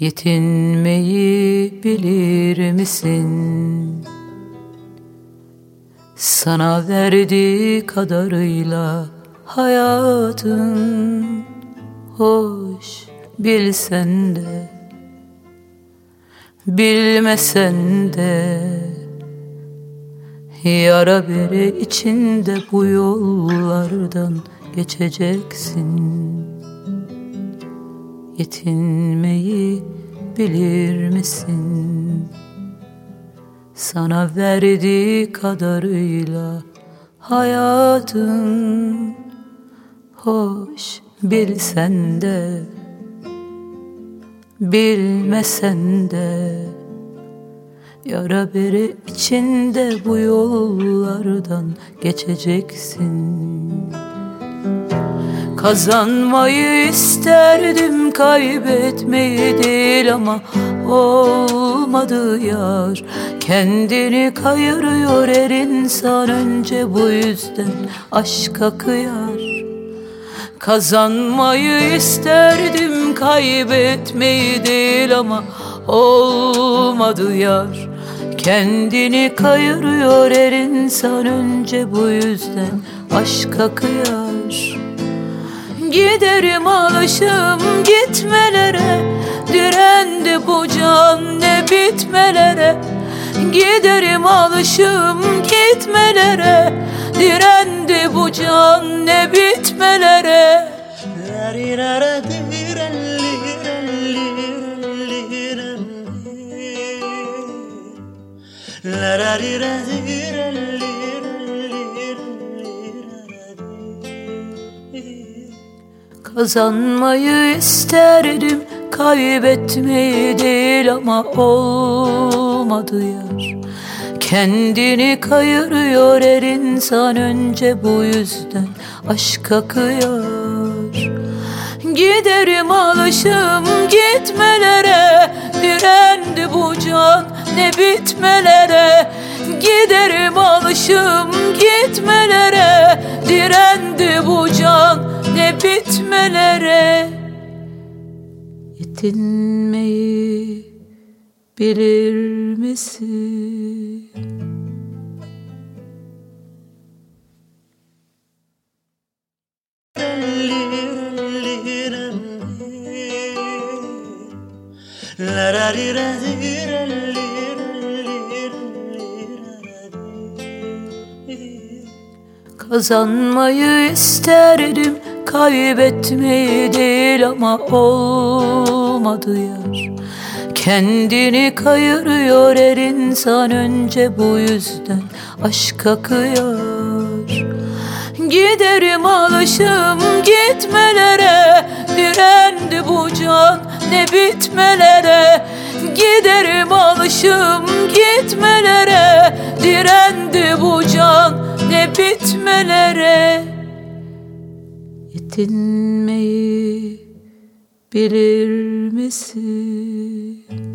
Yetinmeyi bilir misin? Sana verdiği kadarıyla hayatın hoş, bilsen de bilmesen de, yara bere içinde bu yollardan geçeceksin. Yetinmeyi bilir misin? Sana verdiği kadarıyla hayatın hoş, bilsen de bilmesen de, yara bere içinde bu yollardan geçeceksin. Kazanmayı isterdim, kaybetmeyi değil, ama olmadı yar. Kendini kayırıyor her insan, önce bu yüzden aşka kıyar. Kazanmayı isterdim, kaybetmeyi değil, ama olmadı yar. Kendini kayırıyor her insan, önce bu yüzden aşka kıyar. Giderim alışım gitmelere, direndi bu can ne bitmelere. Giderim alışım gitmelere, direndi bu can ne bitmelere. Kazanmayı isterdim, kaybetmeyi değil, ama olmadı yar. Kendini kayırıyor her insan, önce bu yüzden aşka kıyar. Giderim alışım gitmelere, direndi bu can ne bitmelere. Giderim alışım gitmelere, direndi bu can ne bitmelere. Yetinmeyi bilir misin? Kazanmayı isterdim, kaybetmeyi değil, ama olmadı yar. Kendini kayırıyor her insan, önce bu yüzden aşka kıyar. Giderim alışım gitmelere, direndi bu can ne bitmelere. Giderim alışım gitmelere, direndi bu can ne bitmelere. Yetinmeyi bilir misin?